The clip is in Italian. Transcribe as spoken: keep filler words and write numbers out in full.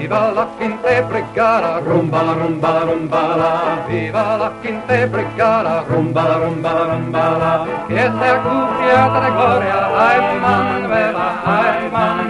Viva la quinta brigata, rumbala, rumbala, rumbala. Viva la quinta brigata, rumbala, rumbala, rumbala. Che sia cucchiata di gloria, ai Manuela, ai Manuela.